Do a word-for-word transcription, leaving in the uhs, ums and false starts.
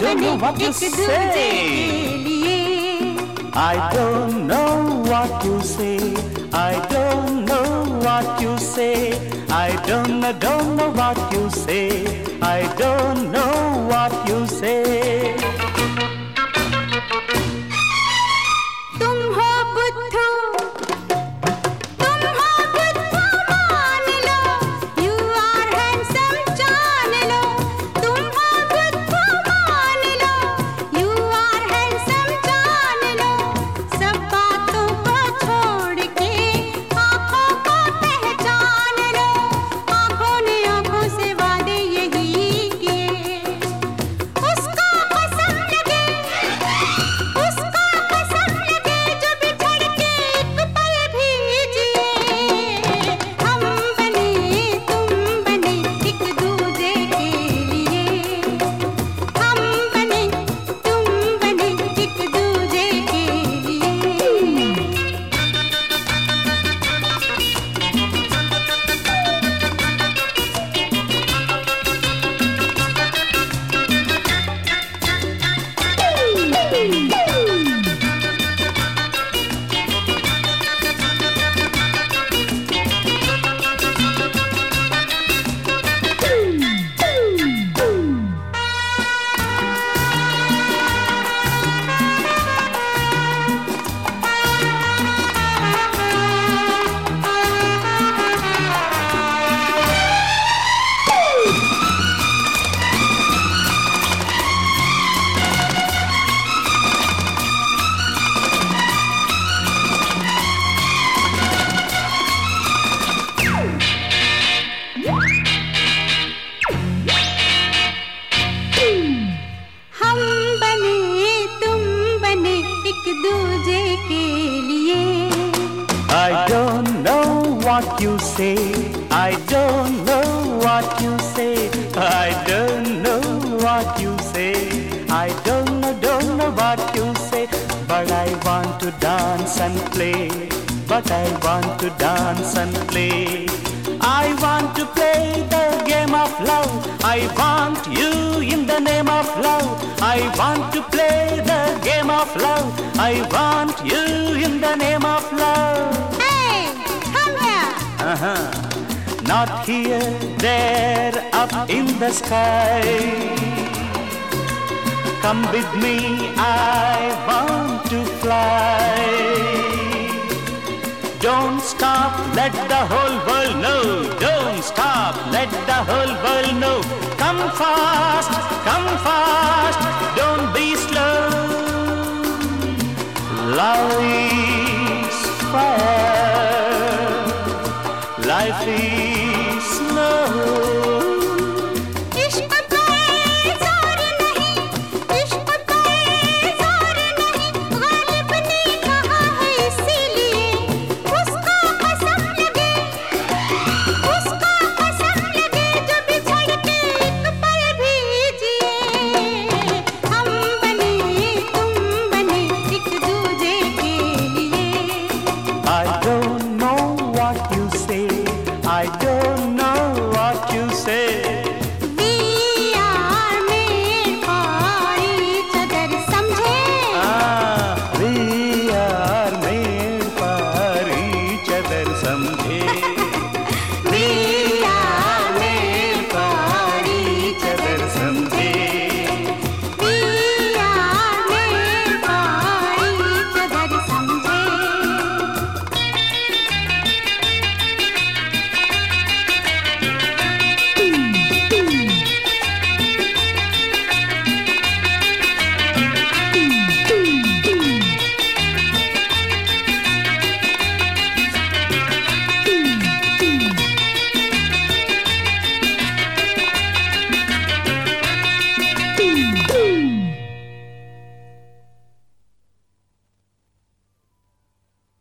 don't know what you say. I don't know what you say. I don't know what you say. I don't know, don't know what you say. I don't know what you say. तुम हो बुद्धू, तुम हो बुद्धू मान लो, you are handsome जान लो, तुम हो बुद्धू मान लो, you are handsome जान लो, सब बातों को छोड़ के आँखों को पहचान लो, आँखों ने आँखों से वादे यही किए, उसको कसम लगे, उसको कसम लगे जो बिछड़ के एक पल भी जिए, हम बने तुम बने एक दूजे के लिए, हम बने तुम बने एक दूजे के लिए। हम बने तुम बने एक दूजे के लिए। I don't know what you say. I don't know what you say. I don't know what you say. I don't know, don't know what you say. But I want to dance and play. But I want to dance and play. I want to play the game of love. I want you in the name of love. I want to play the game of love. I want you in the name of love. Hey, come here. Uh-huh. Not here, there, up in the sky. Come with me, I want to fly. Don't stop, let the whole world know. Don't stop, let the whole world know. Come fast, come fast, don't be slow. Love is fire.